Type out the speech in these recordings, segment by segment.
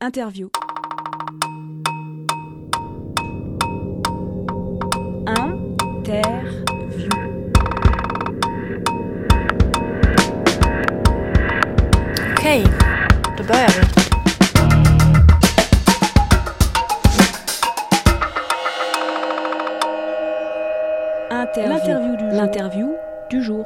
Interview. Interview. Okej, då börjar vi. L'interview du jour.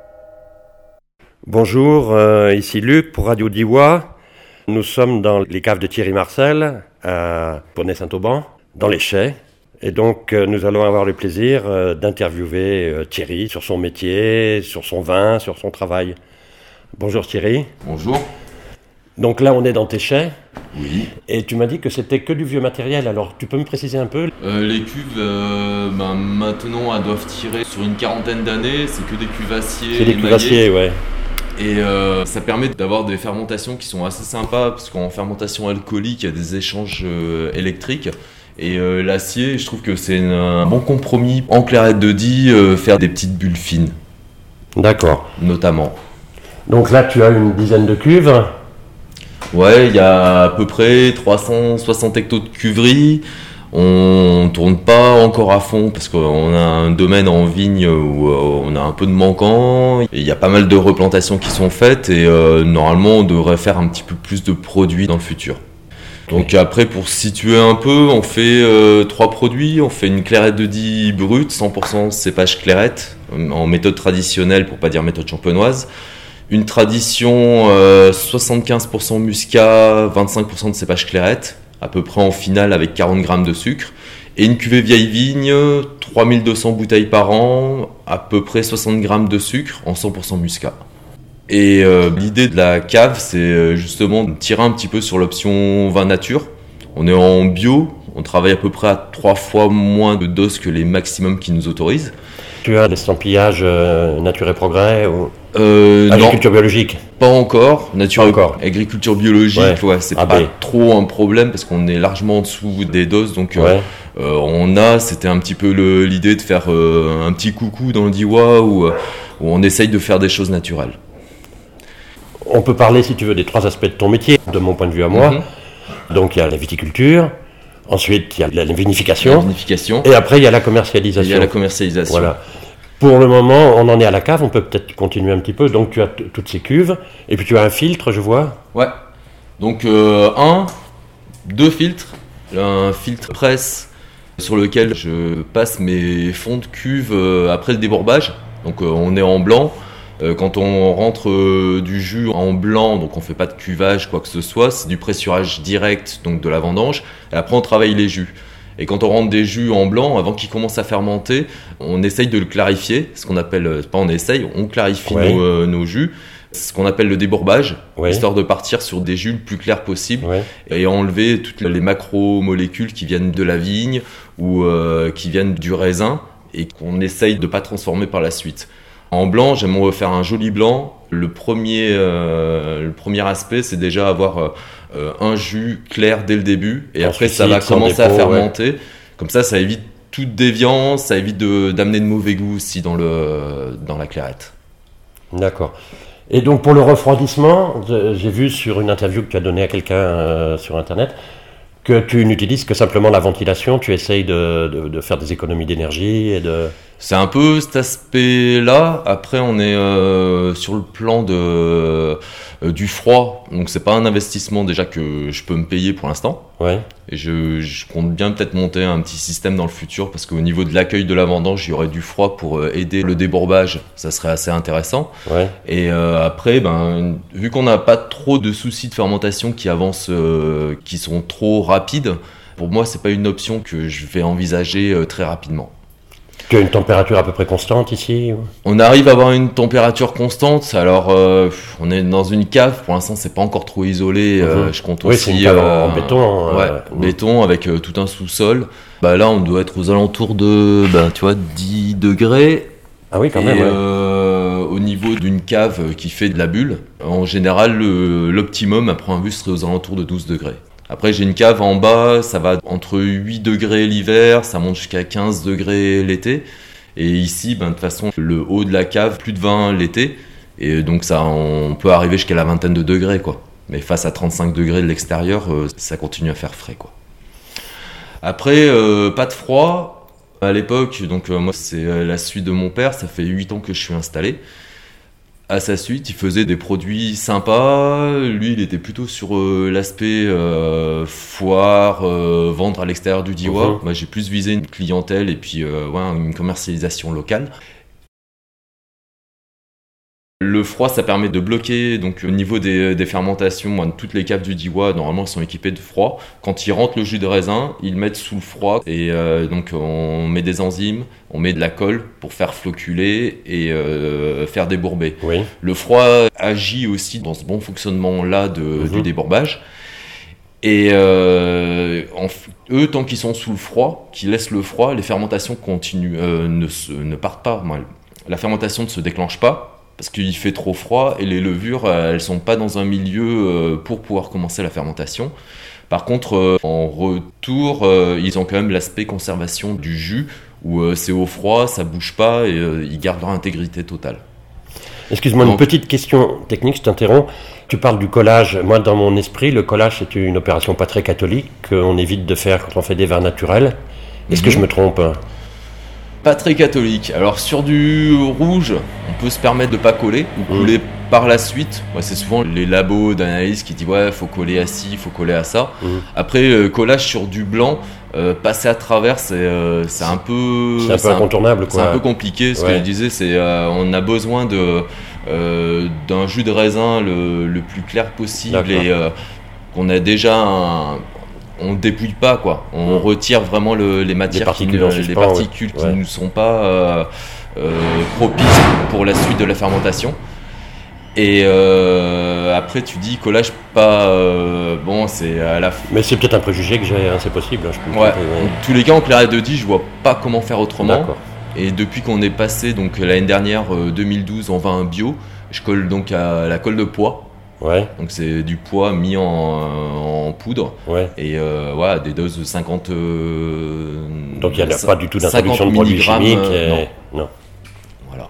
Bonjour, ici Luc pour Radio Diois. Nous sommes dans les caves de Thierry Marcel à Bonnet-Saint-Auban, dans les Chais. Et donc nous allons avoir le plaisir d'interviewer Thierry sur son métier, sur son vin, sur son travail. Bonjour Thierry. Bonjour. Donc là on est dans tes Chais. Oui. Et tu m'as dit que c'était que du vieux matériel, alors tu peux me préciser un peu ? Les cuves, maintenant, elles doivent tirer sur une quarantaine d'années. C'est que des cuves acier. C'est des cuves acier, ouais. Et ça permet d'avoir des fermentations qui sont assez sympas, parce qu'en fermentation alcoolique, il y a des échanges électriques. Et l'acier, je trouve que c'est un bon compromis. En clairette de Die, faire des petites bulles fines. D'accord. Notamment. Donc là tu as une dizaine de cuves. Ouais, il y a à peu près 360 hectos de cuverie. On tourne pas encore à fond parce qu'on a un domaine en vigne où on a un peu de manquant. Il y a pas mal de replantations qui sont faites et normalement on devrait faire un petit peu plus de produits dans le futur. Donc après, pour situer un peu, on fait 3 produits. On fait une clairette de Die brute, 100% cépage clairette, en méthode traditionnelle pour pas dire méthode champenoise. Une tradition 75% muscat, 25% de cépage clairette, à peu près en finale avec 40 grammes de sucre. Et une cuvée vieille vigne, 3200 bouteilles par an, à peu près 60 grammes de sucre en 100% muscat. Et l'idée de la cave, c'est justement de tirer un petit peu sur l'option vin nature. On est en bio, on travaille à peu près à 3 fois moins de doses que les maximums qui nous autorisent. Tu as l'estampillage Nature et Progrès ou agriculture non, biologique? Pas encore. Pas encore. Agriculture biologique, ouais, c'est pas trop un problème parce qu'on est largement en dessous des doses. Donc c'était un petit peu l'idée de faire un petit coucou dans le Diois où on essaye de faire des choses naturelles. On peut parler, si tu veux, des 3 aspects de ton métier, de mon point de vue à moi. Donc il y a la viticulture, ensuite il y a la vinification, et après il y a la commercialisation. Voilà. Pour le moment, on en est à la cave, on peut peut-être continuer un petit peu. Donc tu as toutes ces cuves, et puis tu as un filtre, je vois. Ouais. Donc 2 filtres, un filtre presse sur lequel je passe mes fonds de cuve après le débourbage. Donc on est en blanc. Quand on rentre du jus en blanc, donc on fait pas de cuvage, quoi que ce soit, c'est du pressurage direct, donc de la vendange, et après on travaille les jus. Et quand on rentre des jus en blanc, avant qu'ils commencent à fermenter, on essaye de le clarifier, ce qu'on appelle, pas on essaye, on clarifie nos jus, ce qu'on appelle le débourbage, histoire de partir sur des jus le plus clairs possible, et enlever toutes les macromolécules qui viennent de la vigne ou qui viennent du raisin, et qu'on essaye de pas transformer par la suite. En blanc, j'aimerais faire un joli blanc. Le premier aspect, c'est déjà avoir un jus clair dès le début. Et après, ça va commencer à fermenter. Ouais. Comme ça évite toute déviance, ça évite d'amener de mauvais goût aussi dans la clairette. D'accord. Et donc, pour le refroidissement, j'ai vu sur une interview que tu as donnée à quelqu'un sur Internet que tu n'utilises que simplement la ventilation, tu essayes de faire des économies d'énergie et de... C'est un peu cet aspect-là. Après, on est sur le plan du froid, donc c'est pas un investissement déjà que je peux me payer pour l'instant. Ouais. Et je compte bien peut-être monter un petit système dans le futur parce qu'au niveau de l'accueil de la vendange, il y aurait du froid pour aider le débourbage, ça serait assez intéressant. Ouais. Et après, vu qu'on n'a pas trop de soucis de fermentation qui avancent, qui sont trop rapides, pour moi c'est pas une option que je vais envisager très rapidement. Tu as une température à peu près constante ici ? On arrive à avoir une température constante. Alors, on est dans une cave. Pour l'instant, c'est pas encore trop isolé. Je compte aussi. C'est une cave en béton. Béton avec tout un sous-sol. Là, on doit être aux alentours de, 10 degrés. Ah oui, quand même. Au niveau d'une cave qui fait de la bulle, en général, l'optimum, après un vue, serait aux alentours de 12 degrés. Après, j'ai une cave en bas, ça va entre 8 degrés l'hiver, ça monte jusqu'à 15 degrés l'été. Et ici, de toute façon, le haut de la cave, plus de 20 l'été. Et donc, on peut arriver jusqu'à la vingtaine de degrés, quoi. Mais face à 35 degrés de l'extérieur, ça continue à faire frais, quoi. Après, pas de froid. À l'époque, donc moi c'est la suite de mon père, ça fait 8 ans que je suis installé. À sa suite, il faisait des produits sympas. Lui, il était plutôt sur l'aspect foire, vendre à l'extérieur du Diois. Moi, j'ai plus visé une clientèle et puis une commercialisation locale. Le froid, ça permet de bloquer, donc au niveau des fermentations, toutes les caves du Diois, normalement, sont équipées de froid. Quand ils rentrent le jus de raisin, ils le mettent sous le froid et donc on met des enzymes, on met de la colle pour faire floculer et faire débourber. Oui. Le froid agit aussi dans ce bon fonctionnement-là du débourbage. Et eux, tant qu'ils sont sous le froid, qu'ils laissent le froid, les fermentations continuent, ne partent pas. La fermentation ne se déclenche pas, parce qu'il fait trop froid et les levures, elles sont pas dans un milieu pour pouvoir commencer la fermentation. Par contre, en retour, ils ont quand même l'aspect conservation du jus, où c'est au froid, ça bouge pas et ils gardent leur intégrité totale. Excuse-moi, une petite question technique, je t'interromps. Tu parles du collage. Moi, dans mon esprit, le collage, c'est une opération pas très catholique qu'on évite de faire quand on fait des vins naturels. Est-ce que je me trompe ? Pas très catholique. Alors sur du rouge, on peut se permettre de pas coller ou coller par la suite. C'est souvent les labos d'analyse qui disent faut coller à ci, faut coller à ça. Après collage sur du blanc, passer à travers, c'est un peu incontournable, quoi. C'est un peu compliqué. Ce que je disais, c'est on a besoin d'un jus de raisin le plus clair possible. D'accord. Et qu'on a déjà on dépouille pas, quoi. On retire vraiment les matières, les particules qui ne sont pas propices pour la suite de la fermentation. Et après tu dis collage pas c'est à la mais c'est peut-être un préjugé que j'ai, c'est possible, je peux en tous les cas en clairette de Die, je vois pas comment faire autrement. D'accord. Et depuis qu'on est passé donc l'année dernière 2012 en vin bio, je colle donc à la colle de pois. Ouais. Donc c'est du pois mis en poudre. Ouais. Et des doses de 50. Donc il n'y a pas du tout d'introduction de produits chimiques. Non. Voilà.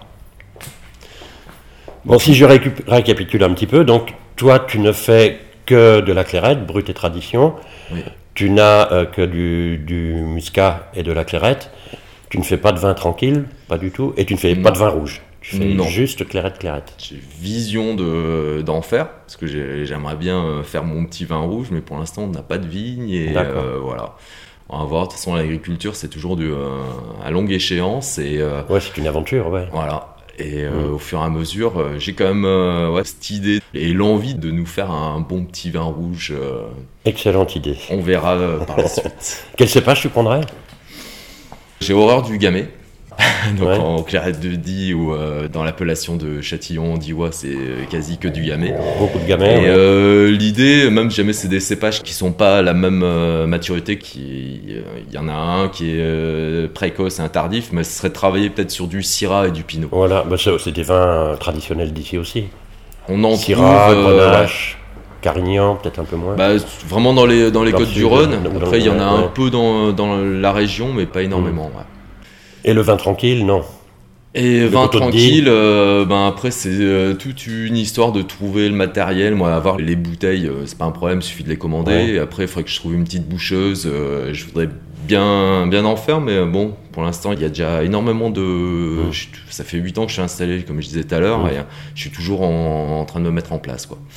Bon, si je récapitule un petit peu, donc toi tu ne fais que de la clairette, brut et tradition. Oui. Tu n'as que du muscat et de la clairette. Tu ne fais pas de vin tranquille, pas du tout. Et tu ne fais pas de vin rouge. Tu fais juste clairette. J'ai vision d'en faire, parce que j'aimerais bien faire mon petit vin rouge, mais pour l'instant on n'a pas de vigne et voilà. On va voir, de toute façon l'agriculture c'est toujours à longue échéance. Et, c'est une aventure, ouais. Voilà. Et au fur et à mesure, j'ai quand même cette idée et l'envie de nous faire un bon petit vin rouge. Excellente idée. On verra par la suite. Quel cépage tu prendrais ? J'ai horreur du gamay. Donc en clairette de Die ou dans l'appellation de Châtillon, Diois, c'est quasi que du gamay. Beaucoup de gamay. Et l'idée, même si jamais c'est des cépages qui sont pas à la même maturité, il y en a un qui est précoce et un tardif, mais ce serait de travailler peut-être sur du Syrah et du Pinot. Voilà, c'est des vins traditionnels d'ici aussi. On en Syrah, Grenache, Carignan, peut-être un peu moins. Vraiment dans les côtes du Rhône. Après, il y en a un peu dans la région, mais pas énormément. Et le vin tranquille, non. Et vin tranquille, après c'est toute une histoire de trouver le matériel. Moi, avoir les bouteilles, c'est pas un problème, il suffit de les commander. Ouais. Et après, il faudrait que je trouve une petite boucheuse. Je voudrais bien en faire, mais bon, pour l'instant, il y a déjà énormément de... Ça fait 8 ans que je suis installé, comme je disais tout à l'heure, et je suis toujours en train de me mettre en place, quoi.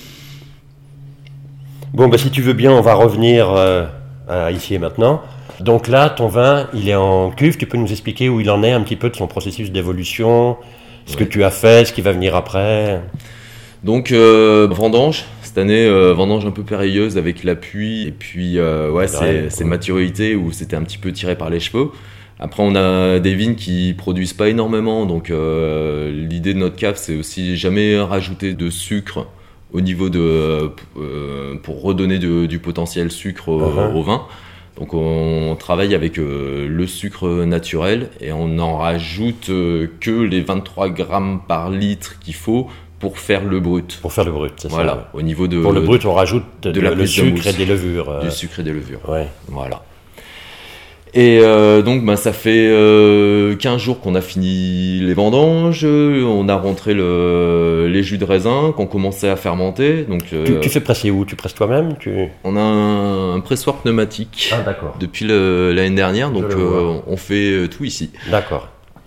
Bon, si tu veux bien, on va revenir à ici et maintenant. Donc là, ton vin, il est en cuve. Tu peux nous expliquer où il en est un petit peu de son processus d'évolution, ce que tu as fait, ce qui va venir après. Donc, vendange. Cette année, vendange un peu périlleuse avec la pluie. Et puis, c'est maturité où c'était un petit peu tiré par les cheveux. Après, on a des vignes qui produisent pas énormément. Donc, l'idée de notre cave, c'est aussi jamais rajouter de sucre au niveau pour redonner du potentiel sucre au vin. Donc on travaille avec le sucre naturel et on n'en rajoute que les 23 grammes par litre qu'il faut pour faire le brut. Pour faire le brut, c'est voilà. Ça. Au niveau pour le brut, on rajoute le sucre et des levures. Du sucre et des levures. Ouais. Voilà. Et donc ça fait 15 jours qu'on a fini les vendanges, on a rentré les jus de raisin qu'on commençait à fermenter. Donc, tu fais presser où? Tu presses toi-même? On a un pressoir pneumatique depuis l'année dernière, donc on fait tout ici. D'accord.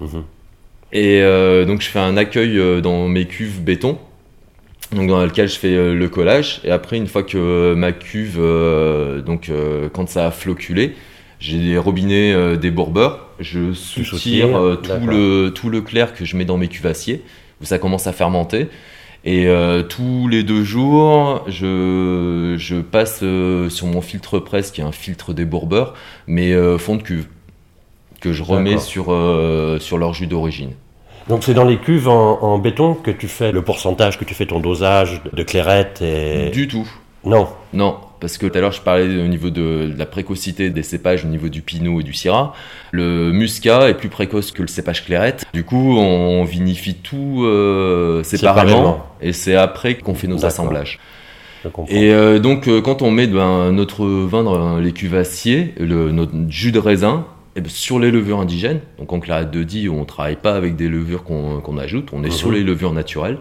Et donc je fais un accueil dans mes cuves béton, donc dans lequel je fais le collage. Et après, une fois que ma cuve, quand ça a floculé, j'ai des robinets débourbeurs, je soutire tout le clair que je mets dans mes cuves acier, où ça commence à fermenter. Et tous les 2 jours, je passe sur mon filtre presse, qui est un filtre débourbeur, mes fonds de cuve, que je remets sur leur jus d'origine. Donc c'est dans les cuves en béton que tu fais le pourcentage, que tu fais ton dosage de clairette et... Du tout. Non, parce que tout à l'heure je parlais au niveau de la précocité des cépages au niveau du pinot et du syrah. Le muscat est plus précoce que le cépage clairette. Du coup, on vinifie tout séparément et c'est après qu'on fait nos assemblages. Et donc quand on met notre vin dans les cuves acier, notre jus de raisin, sur les levures indigènes, donc en clairette de Die, on ne travaille pas avec des levures qu'on ajoute, on est sur les levures naturelles.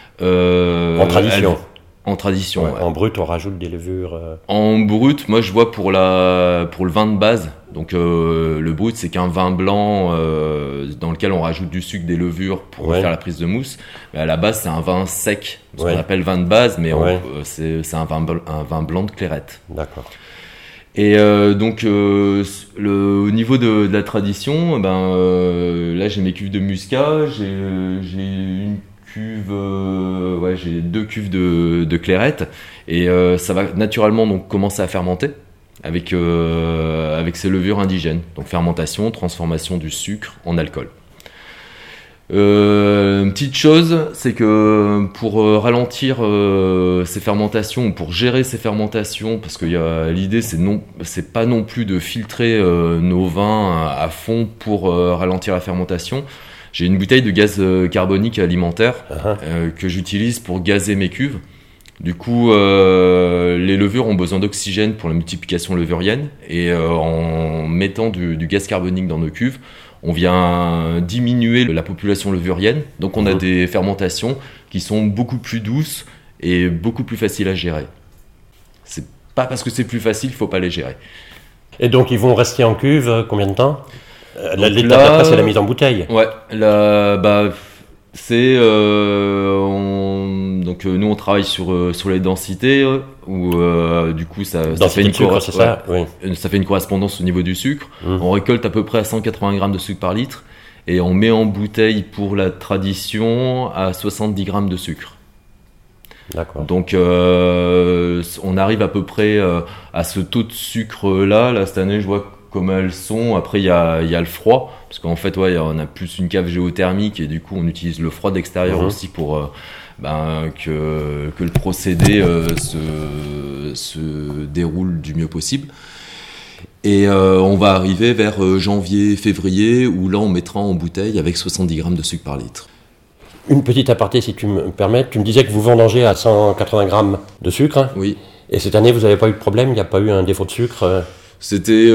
En tradition. En tradition. En brut, on rajoute des levures. En brut, moi je vois pour le vin de base. Donc le brut, c'est qu'un vin blanc dans lequel on rajoute du sucre, des levures pour faire la prise de mousse. Mais à la base, c'est un vin sec, ce qu'on appelle vin de base, mais c'est un vin blanc de clairette. D'accord. Et donc au niveau de la tradition, là j'ai mes cuves de muscat, j'ai une cuve, j'ai 2 cuves de clairette, et ça va naturellement donc commencer à fermenter avec ces levures indigènes. Donc fermentation, transformation du sucre en alcool. Une petite chose, c'est que pour ralentir ces fermentations, ou pour gérer ces fermentations, parce que l'idée c'est pas non plus de filtrer nos vins à fond pour ralentir la fermentation. J'ai une bouteille de gaz carbonique alimentaire que j'utilise pour gazer mes cuves. Du coup, les levures ont besoin d'oxygène pour la multiplication levurienne, et en mettant du gaz carbonique dans nos cuves, on vient diminuer la population levurienne, donc on a des fermentations qui sont beaucoup plus douces et beaucoup plus faciles à gérer. C'est pas parce que c'est plus facile qu'il ne faut pas les gérer. Et donc ils vont rester en cuve combien de temps? L'étape d'après, c'est la mise en bouteille. Ouais, c'est donc nous on travaille sur les densités où du coup ça fait une correspondance au niveau du sucre. On récolte à peu près à 180 grammes de sucre par litre et on met en bouteille pour la tradition à 70 grammes de sucre. D'accord. Donc on arrive à peu près à ce taux de sucre là cette année je vois comme elles sont. Après il y a le froid, parce qu'en fait on a plus une cave géothermique et du coup on utilise le froid d'extérieur aussi pour que le procédé se déroule du mieux possible. Et on va arriver vers janvier, février, où là on mettra en bouteille avec 70 grammes de sucre par litre. Une petite aparté si tu me permets, tu me disais que vous vendangez à 180 grammes de sucre. Hein. Oui. Et cette année vous n'avez pas eu de problème, il n'y a pas eu un défaut de sucre C'était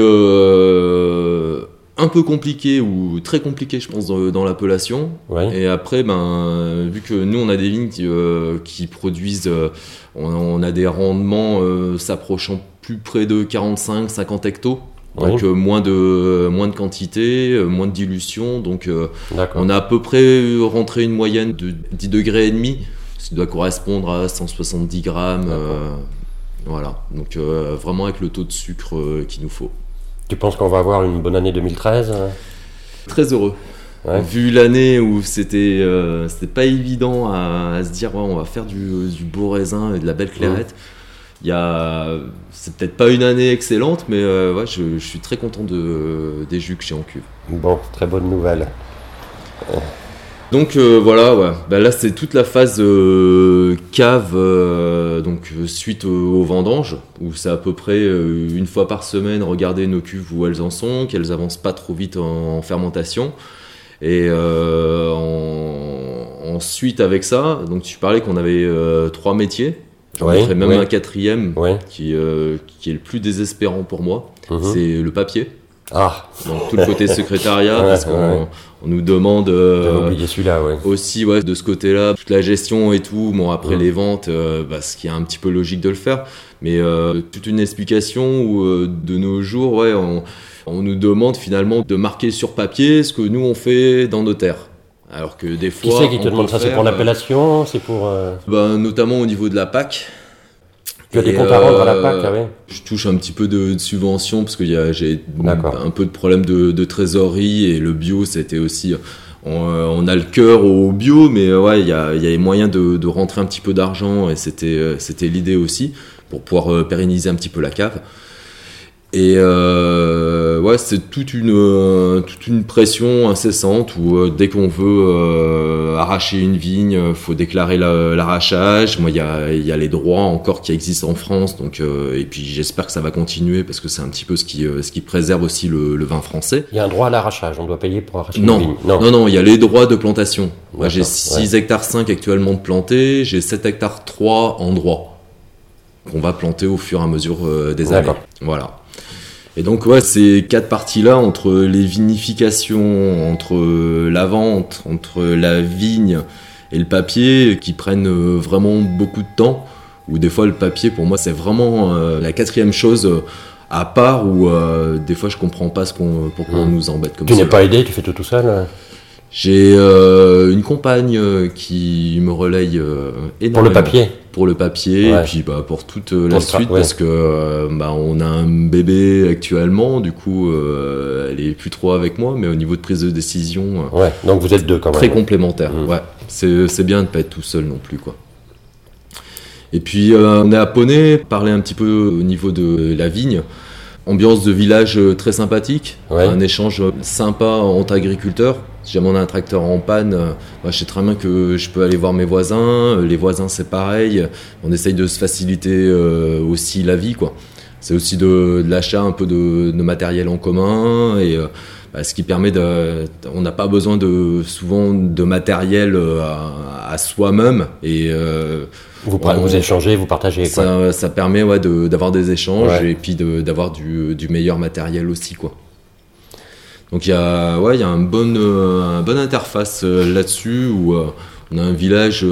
un peu compliqué, ou très compliqué je pense dans l'appellation. Et après vu que nous on a des vignes qui produisent, on a des rendements s'approchant plus près de 45-50 hectos. Donc moins de quantité, moins de dilution, donc on a à peu près rentré une moyenne de 10 degrés et demi, ce qui doit correspondre à 170 grammes. Voilà, donc vraiment avec le taux de sucre qu'il nous faut. Tu penses qu'on va avoir une bonne année 2013 Très heureux. Vu l'année où c'était pas évident à se dire on va faire du beau raisin et de la belle clairette. C'est peut-être pas une année excellente, mais je suis très content des jus que j'ai en cuve. Bon, très bonne nouvelle. Donc là c'est toute la phase cave, suite aux vendanges, où c'est à peu près une fois par semaine regarder nos cuves où elles en sont, qu'elles avancent pas trop vite en fermentation. Et ensuite avec ça, donc tu parlais qu'on avait 3 métiers. J'en ferai même un 4e qui est le plus désespérant pour moi, c'est le papier. Donc tout le côté secrétariat, parce qu'on nous demande celui-là, aussi de ce côté-là, toute la gestion et tout. Bon, après les ventes, ce qui est un petit peu logique de le faire, mais toute une explication où de nos jours, on nous demande finalement de marquer sur papier ce que nous on fait dans nos terres. Alors que des fois, qui c'est qui te demande ça? C'est pour l'appellation, c'est pour notamment au niveau de la PAC. Tu as des comptes à rendre à la PAC, oui. Je touche un petit peu de subvention parce que j'ai un peu de problème de trésorerie, et le bio, c'était aussi... On a le cœur au bio, mais il y a moyen de rentrer un petit peu d'argent, et c'était l'idée aussi, pour pouvoir pérenniser un petit peu la cave. Et c'est toute une pression incessante où dès qu'on veut arracher une vigne, faut déclarer l'arrachage. Moi, il y a les droits encore qui existent en France, donc et puis j'espère que ça va continuer, parce que c'est un petit peu ce qui préserve aussi le vin français. Il y a un droit à l'arrachage, on doit payer pour arracher une vigne. Non, il y a les droits de plantation. Moi, j'ai 6 hectares 5 actuellement de plantés, j'ai 7 hectares 3 en droit qu'on va planter au fur et à mesure des années. Voilà. Et donc ces 4 parties-là, entre les vinifications, entre la vente, entre la vigne et le papier, qui prennent vraiment beaucoup de temps, où des fois le papier pour moi c'est vraiment la 4e chose à part, où des fois je comprends pas pourquoi on nous embête comme ça. Tu n'es pas aidé, tu fais tout seul? J'ai une compagne qui me relaye énormément. Pour le papier? Pour le papier, et puis pour toute la suite, parce que on a un bébé actuellement, du coup elle est plus trop avec moi, mais au niveau de prise de décision, donc vous êtes deux quand même. Très complémentaires. C'est bien de pas être tout seul non plus, quoi. Et puis on est à Poney, parler un petit peu au niveau de la vigne. Ambiance de village très sympathique, un échange sympa entre agriculteurs. Si jamais on a un tracteur en panne, je sais très bien que je peux aller voir mes voisins. Les voisins, c'est pareil. On essaye de se faciliter aussi la vie, quoi. C'est aussi de l'achat un peu de matériel en commun, et ce qui permet on n'a pas besoin souvent de matériel à soi-même, et vous échangez, vous partagez, quoi. Ça permet d'avoir des échanges, et puis d'avoir du meilleur matériel aussi, quoi. Donc il y a une bonne interface là-dessus, où on a un village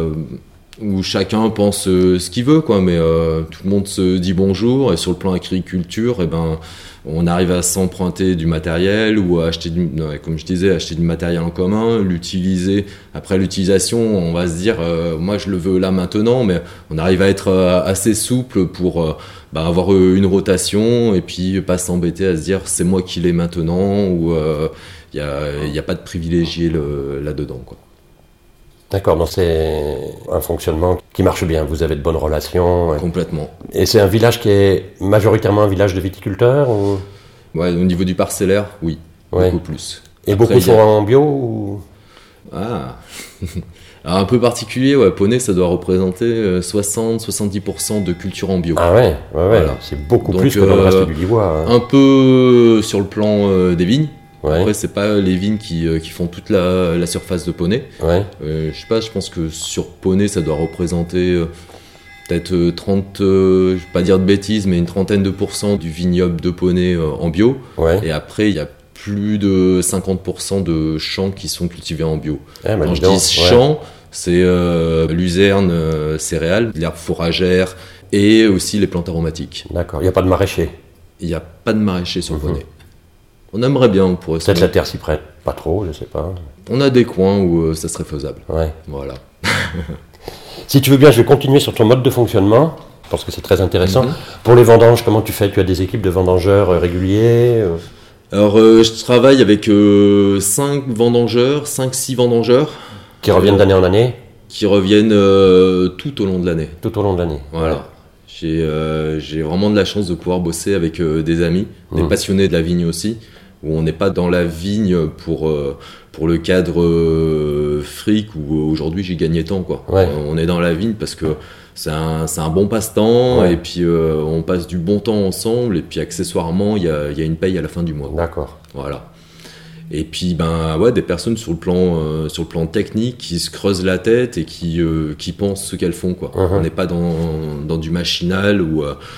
où chacun pense ce qu'il veut, quoi, mais tout le monde se dit bonjour, et sur le plan agriculture, on arrive à s'emprunter du matériel, ou à acheter comme je disais, acheter du matériel en commun, l'utiliser. Après l'utilisation, on va se dire moi je le veux là maintenant, mais on arrive à être assez souple pour avoir une rotation, et puis pas s'embêter à se dire c'est moi qui l'ai maintenant, ou il y a pas de privilégié là-dedans, quoi. D'accord, donc c'est un fonctionnement qui marche bien, vous avez de bonnes relations. Complètement. Et c'est un village qui est majoritairement un village de viticulteurs, ou... Au niveau du parcellaire, oui, beaucoup plus. Et après, beaucoup sont en bio, ou... Alors, un peu particulier, Poney, ça doit représenter 60-70% de culture en bio. Ah ouais, voilà. C'est beaucoup plus que dans le reste du Lillois. Un peu sur le plan des vignes. Après, c'est pas les vignes qui font toute la surface de Poney. Je sais pas, je pense que sur Poney, ça doit représenter peut-être 30, je vais pas dire de bêtises, mais une trentaine de % du vignoble de Poney en bio. Et après, il y a plus de 50% de champs qui sont cultivés en bio. Quand je dis champs, c'est luzerne, céréales, l'herbe fourragère, et aussi les plantes aromatiques. D'accord, il n'y a pas de maraîcher? Il n'y a pas de maraîcher sur Poney. On aimerait bien, on pourrait... Peut-être la terre s'y prête pas trop, je sais pas. On a des coins où ça serait faisable. Voilà. Si tu veux bien, je vais continuer sur ton mode de fonctionnement, parce que c'est très intéressant. Pour les vendanges, comment tu fais? Tu as des équipes de vendangeurs réguliers? Alors, je travaille avec 5-6 vendangeurs. Qui reviennent d'année en année? Qui reviennent tout au long de l'année. Tout au long de l'année. Voilà. J'ai vraiment de la chance de pouvoir bosser avec des amis, des passionnés de la vigne aussi, où on n'est pas dans la vigne pour le cadre fric, où aujourd'hui j'ai gagné tant, quoi. On est dans la vigne parce que c'est un bon passe-temps, et puis on passe du bon temps ensemble, et puis accessoirement il y a une paye à la fin du mois. D'accord. Voilà. Et puis des personnes sur le plan technique qui se creusent la tête et qui pensent ce qu'elles font, quoi. On n'est pas dans du machinal, où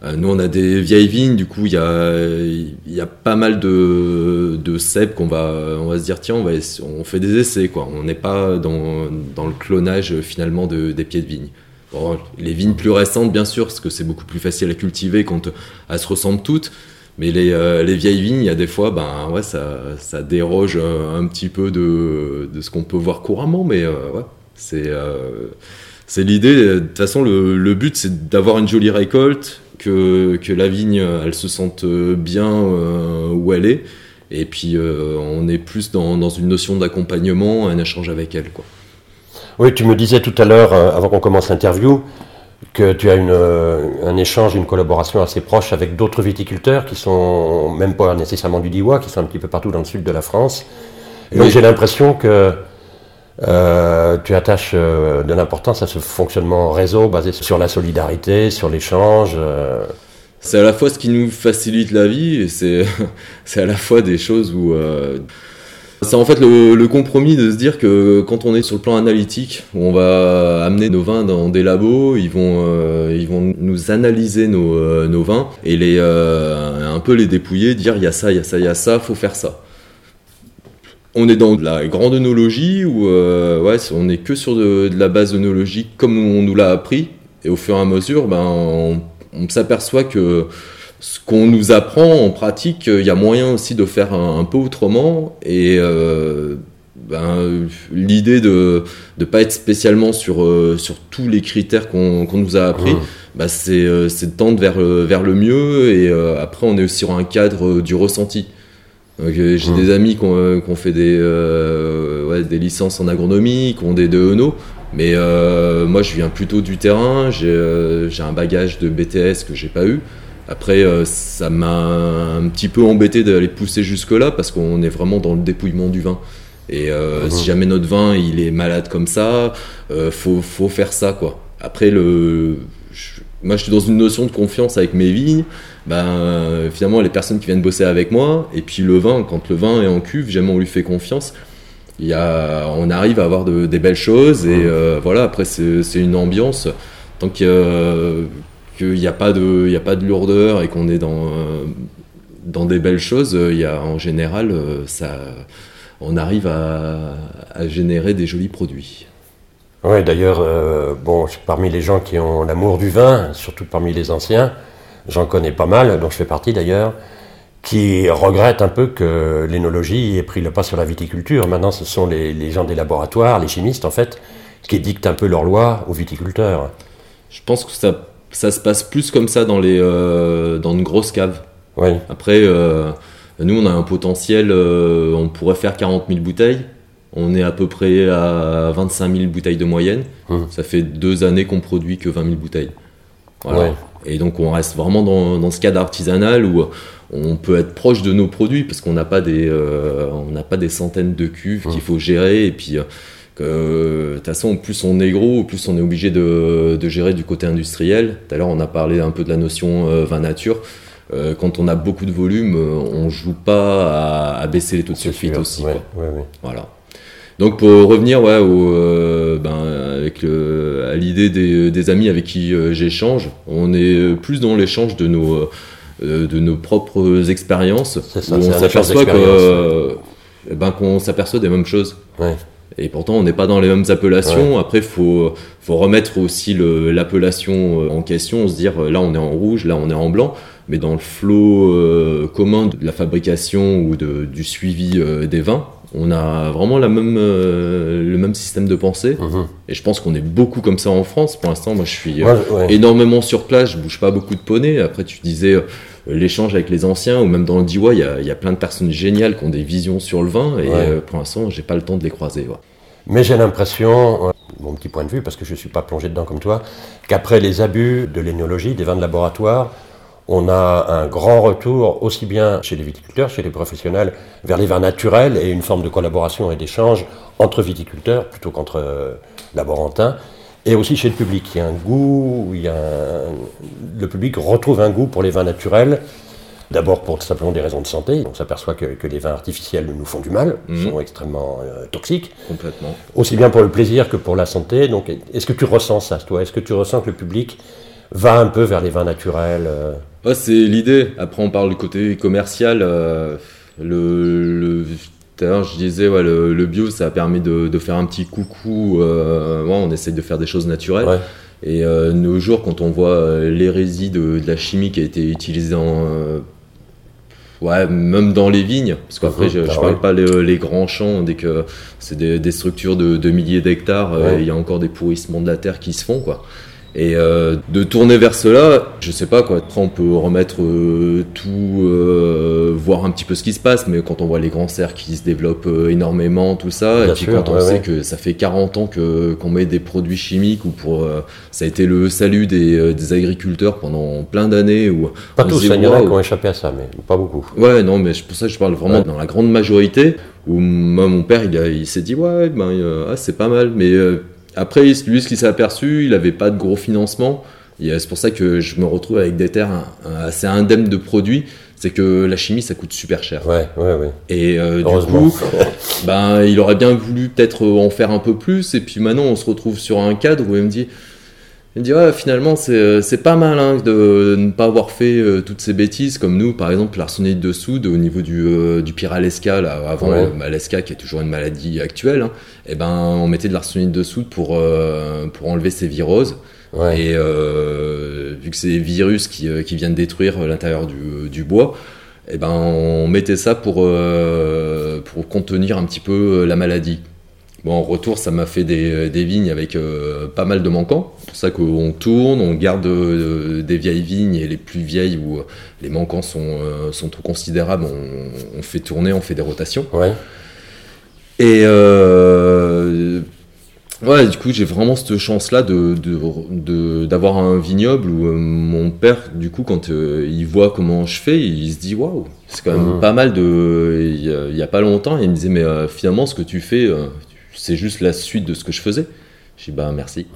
Nous, on a des vieilles vignes, du coup, il y a pas mal de cèpes on va se dire, tiens, on fait des essais, quoi. On n'est pas dans le clonage, finalement, des pieds de vigne. Bon, les vignes plus récentes, bien sûr, parce que c'est beaucoup plus facile à cultiver quand elles se ressemblent toutes. Mais les vieilles vignes, il y a des fois, ça déroge un petit peu de ce qu'on peut voir couramment, mais c'est l'idée. De toute façon, le but, c'est d'avoir une jolie récolte, que la vigne, elle se sente bien où elle est, et puis on est plus dans une notion d'accompagnement, un échange avec elle, quoi. Oui, tu me disais tout à l'heure, avant qu'on commence l'interview, que tu as un échange, une collaboration assez proche avec d'autres viticulteurs qui sont même pas nécessairement du Diois, qui sont un petit peu partout dans le sud de la France. Et donc j'ai l'impression que tu attaches de l'importance à ce fonctionnement réseau basé sur la solidarité, sur l'échange. C'est à la fois ce qui nous facilite la vie et c'est à la fois des choses où... C'est en fait le compromis de se dire que quand on est sur le plan analytique, où on va amener nos vins dans des labos, ils vont nous analyser nos vins et un peu les dépouiller, dire il y a ça, il y a ça, il y a ça, faut faire ça. On est dans de la grande œnologie où on est que sur de la base œnologique comme on nous l'a appris, et au fur et à mesure, on s'aperçoit que ce qu'on nous apprend en pratique, il y a moyen aussi de faire un peu autrement, et l'idée de ne pas être spécialement sur tous les critères qu'on nous a appris, c'est de tendre vers le mieux, et après on est aussi sur un cadre du ressenti. Donc, j'ai des amis qui ont fait des licences en agronomie, qui ont des œnos, mais moi je viens plutôt du terrain, j'ai un bagage de BTS que j'ai pas eu. Après, ça m'a un petit peu embêté d'aller pousser jusque-là, parce qu'on est vraiment dans le dépouillement du vin. Et si jamais notre vin il est malade comme ça, faut faire ça, quoi. Après, moi je suis dans une notion de confiance avec mes vignes. Finalement, les personnes qui viennent bosser avec moi, et puis le vin, quand le vin est en cuve, jamais on lui fait confiance. On arrive à avoir des belles choses, et après c'est une ambiance. Tant qu'il n'y a pas de lourdeur et qu'on est dans des belles choses, en général, on arrive à générer des jolis produits. Oui, d'ailleurs, parmi les gens qui ont l'amour du vin, surtout parmi les anciens, j'en connais pas mal, dont je fais partie d'ailleurs, qui regrettent un peu que l'énologie ait pris le pas sur la viticulture. Maintenant, ce sont les gens des laboratoires, les chimistes en fait, qui dictent un peu leurs lois aux viticulteurs. Je pense que ça se passe plus comme ça dans une grosse cave. Oui. Après, nous, on a un potentiel, on pourrait faire 40 000 bouteilles. On est à peu près à 25 000 bouteilles de moyenne. Ça fait 2 années qu'on produit que 20 000 bouteilles. Voilà. Ouais. Et donc, on reste vraiment dans ce cadre artisanal où on peut être proche de nos produits, parce qu'on n'a pas des centaines de cuves qu'il faut gérer. Et puis, de toute façon, plus on est gros, plus on est obligé de gérer du côté industriel. Tout à l'heure, on a parlé un peu de la notion vin nature. Quand on a beaucoup de volume, on ne joue pas à baisser les taux de sulfite aussi. Ouais. Voilà. Donc pour revenir à l'idée des amis avec qui j'échange, on est plus dans l'échange de nos propres expériences. C'est ça, où on s'aperçoit qu'on s'aperçoit des mêmes choses. Ouais. Et pourtant, on n'est pas dans les mêmes appellations. Ouais. Après, faut remettre aussi l'appellation en question, se dire là on est en rouge, là on est en blanc. Mais dans le flot commun de la fabrication ou du suivi des vins, on a vraiment le même système de pensée. Et je pense qu'on est beaucoup comme ça en France. Pour l'instant, moi je suis énormément sur place, je bouge pas beaucoup de poney. Après, tu disais l'échange avec les anciens, ou même dans le Diois, il y a plein de personnes géniales qui ont des visions sur le vin, et pour l'instant, j'ai pas le temps de les croiser. Ouais. Mais j'ai l'impression, mon petit point de vue, parce que je suis pas plongé dedans comme toi, qu'après les abus de l'énologie, des vins de laboratoire, on a un grand retour, aussi bien chez les viticulteurs, chez les professionnels, vers les vins naturels, et une forme de collaboration et d'échange entre viticulteurs plutôt qu'entre laborantins, et aussi chez le public. Il y a un goût, le public retrouve un goût pour les vins naturels, d'abord pour tout simplement des raisons de santé. On s'aperçoit que les vins artificiels nous font du mal, sont extrêmement toxiques. Complètement. Aussi bien pour le plaisir que pour la santé. Donc, est-ce que tu ressens ça, toi ? Est-ce que tu ressens que le public va un peu vers les vins naturels. Ouais, c'est l'idée. Après, on parle du côté commercial. Tout à l'heure, je disais, le bio, ça a permis de faire un petit coucou. On essaye de faire des choses naturelles. Ouais. Et nos jours, quand on voit l'hérésie de la chimie qui a été utilisée même dans les vignes, parce qu'après je parle pas les grands champs, dès que c'est des structures de milliers d'hectares, il y a encore des pourrissements de la terre qui se font, quoi. Et de tourner vers cela, je sais pas quoi. Après on peut remettre voir un petit peu ce qui se passe, mais quand on voit les grands cerfs qui se développent énormément, tout ça, bien et puis sûr, quand on sait que ça fait 40 ans qu'on met des produits chimiques, ou ça a été le salut des agriculteurs pendant plein d'années. Pas tous, il y en a qui ont échappé à ça, mais pas beaucoup. Ouais, non, mais pour ça je parle vraiment dans la grande majorité, où moi, mon père il s'est dit c'est pas mal, mais après, lui, ce qu'il s'est aperçu, il n'avait pas de gros financement. Et c'est pour ça que je me retrouve avec des terres assez indemnes de produits. C'est que la chimie, ça coûte super cher. Ouais. Et du coup, il aurait bien voulu peut-être en faire un peu plus. Et puis maintenant, on se retrouve sur un cadre où il me dit finalement, c'est pas mal de ne pas avoir fait toutes ces bêtises. Comme nous, par exemple, l'arsenic de soude au niveau du Pyralesca, là, avant l'Esca, qui est toujours une maladie actuelle, on mettait de l'arsenic de soude pour enlever ces viroses. Ouais. Et vu que c'est des virus qui viennent détruire l'intérieur du bois, on mettait ça pour contenir un petit peu la maladie. Bon, en retour, ça m'a fait des vignes avec pas mal de manquants. C'est pour ça qu'on tourne, on garde des vieilles vignes, et les plus vieilles où les manquants sont trop considérables, on fait tourner, on fait des rotations. Ouais. Et du coup, j'ai vraiment cette chance-là d'avoir un vignoble où mon père, du coup, quand il voit comment je fais, il se dit waouh, c'est quand même pas mal il y a pas longtemps, il me disait mais finalement, ce que tu fais, c'est juste la suite de ce que je faisais. Je dis merci.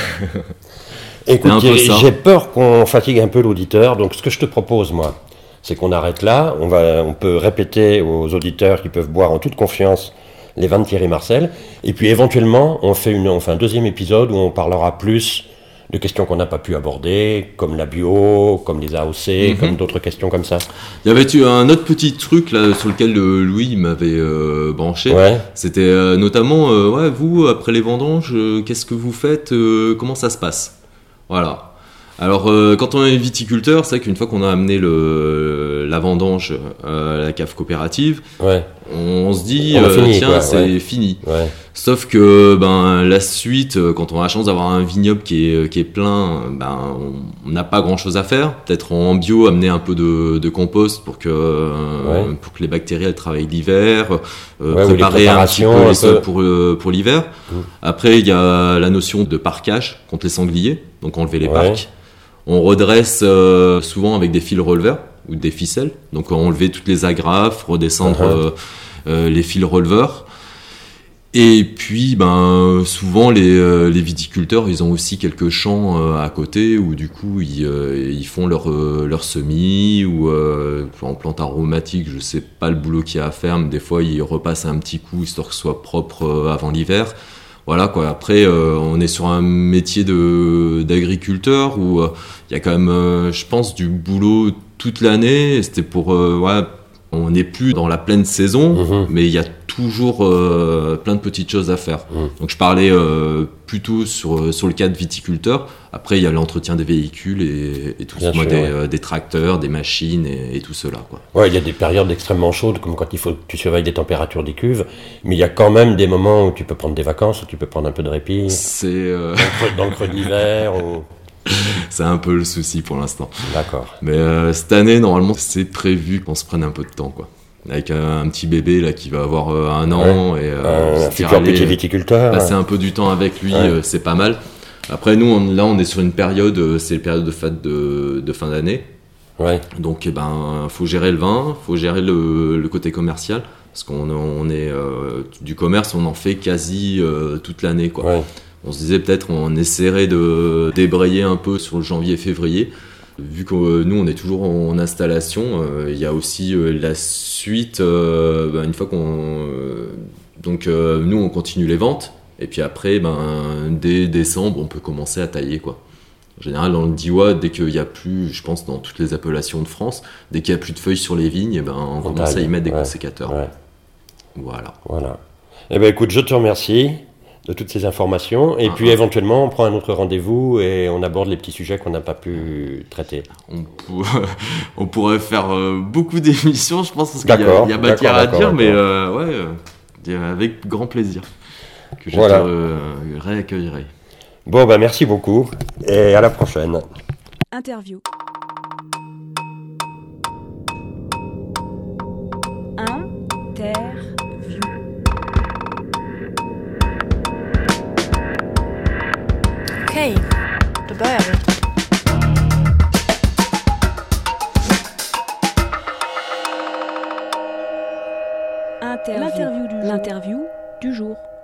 Écoute, j'ai peur qu'on fatigue un peu l'auditeur, donc ce que je te propose, moi, c'est qu'on arrête là. On peut répéter aux auditeurs qui peuvent boire en toute confiance les vins de Thierry Marcel, et puis éventuellement on fait un deuxième épisode où on parlera plus de questions qu'on n'a pas pu aborder, comme la bio, comme les AOC, comme d'autres questions comme ça. Il y avait un autre petit truc là sur lequel Louis m'avait branché. C'était notamment vous, après les vendanges, qu'est-ce que vous faites, comment ça se passe? Voilà. Alors quand on est viticulteur, c'est vrai qu'une fois qu'on a amené la vendange à la cave coopérative, on se dit c'est fini. Ouais. Sauf que la suite, quand on a la chance d'avoir un vignoble qui est plein, on n'a pas grand chose à faire. Peut-être en bio amener un peu de compost pour que les bactéries elles travaillent l'hiver, préparer un petit peu les sols pour l'hiver. Après il y a la notion de parquage contre les sangliers, donc enlever les parcs. On redresse souvent avec des fils releveurs ou des ficelles, donc enlever toutes les agrafes, redescendre les fils releveurs. Et puis souvent les viticulteurs ils ont aussi quelques champs à côté où du coup ils font leur semis ou en plantes aromatiques, je sais pas le boulot qu'il y a à faire, mais des fois ils repassent un petit coup histoire que ce soit propre avant l'hiver. Voilà quoi. Après, on est sur un métier d'agriculteur où il y a quand même, je pense, du boulot toute l'année. C'était pour, on n'est plus dans la pleine saison, mais il y a toujours plein de petites choses à faire. Donc je parlais plutôt sur le cadre viticulteur. Après, il y a l'entretien des véhicules et tout ça, des tracteurs, des machines et tout cela, quoi. Ouais, il y a des périodes extrêmement chaudes, comme quand il faut que tu surveilles les températures des cuves, mais il y a quand même des moments où tu peux prendre des vacances, où tu peux prendre un peu de répit. C'est dans le creux de l'hiver. C'est un peu le souci pour l'instant. D'accord. Mais cette année, normalement, c'est prévu qu'on se prenne un peu de temps, quoi. Avec un petit bébé là qui va avoir 1 an et un futur petit viticulteur. Passer un peu du temps avec lui, c'est pas mal. Après nous, on est sur une période, c'est la période de fête de fin d'année. Ouais. Donc faut gérer le vin, faut gérer le côté commercial, parce qu'on est du commerce, on en fait quasi toute l'année, quoi. Ouais. On se disait peut-être on essaierait de débrayer un peu sur le janvier-février. Vu que nous on est toujours en installation, il y a aussi la suite, une fois qu'on... nous on continue les ventes, et puis après dès décembre on peut commencer à tailler, quoi. En général, dans le Diois, dès qu'il n'y a plus, je pense dans toutes les appellations de France, dès qu'il n'y a plus de feuilles sur les vignes, on commence à y mettre des consécateurs. Ouais. Voilà. Eh ben écoute, je te remercie de toutes ces informations. Et puis éventuellement, on prend un autre rendez-vous et on aborde les petits sujets qu'on n'a pas pu traiter. On pourrait faire beaucoup d'émissions, je pense, parce qu'il y a matière à dire, mais avec grand plaisir. Que je te réaccueillerai. Bon, merci beaucoup et à la prochaine. Interview. Okej, då börjar vi. L'interview du jour.